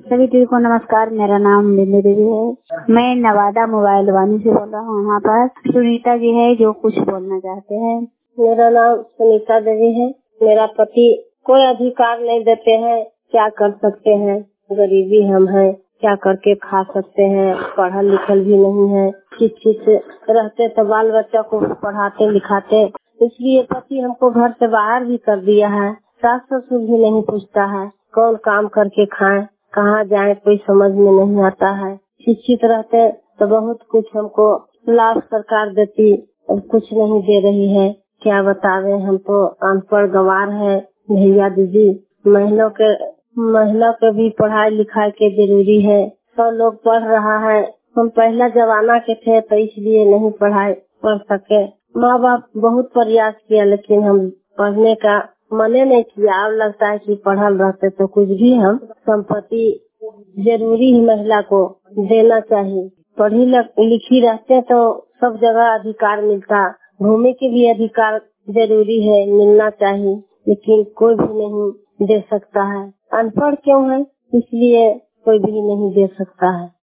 सभी टीवी को नमस्कार। मेरा नाम बिंदु देवी है। मैं नवादा मोबाइल वानी से बोल रहा हूँ। यहाँ पर सुनीता जी है जो कुछ बोलना चाहते हैं। मेरा नाम सुनीता देवी है। मेरा पति कोई अधिकार नहीं देते हैं। क्या कर सकते हैं, गरीबी हम हैं, क्या करके खा सकते हैं। पढ़ल लिखल भी नहीं है। शिक्षित रहते तो बाल बच्चा को पढ़ाते लिखाते। इसलिए पति हमको घर से बाहर भी कर दिया है। सास ससुर भी नहीं पूछता है कौन काम करके खाए, कहाँ जाए, कोई समझ में नहीं आता है। शिक्षित रहते तो बहुत कुछ हमको लाभ सरकार देती, अब कुछ नहीं दे रही है। क्या बतावे, हम तो अनपढ़ गंवार है। भैया दीदी, महिला के भी पढ़ाई लिखाई के जरूरी है। सब लोग पढ़ रहा है। हम पहला जमाना के थे तो इसलिए नहीं पढ़ सके। माँ बाप बहुत प्रयास किया लेकिन हम पढ़ने का मने नहीं किया। अब लगता है कि पढ़ल रहते तो कुछ भी हम संपत्ति जरूरी है महिला को देना चाहिए। पढ़ी लिखी रहते तो सब जगह अधिकार मिलता। घूमने के भी अधिकार जरूरी है, मिलना चाहिए, लेकिन कोई भी नहीं दे सकता है। अनपढ़ क्यों है, इसलिए कोई भी नहीं दे सकता है।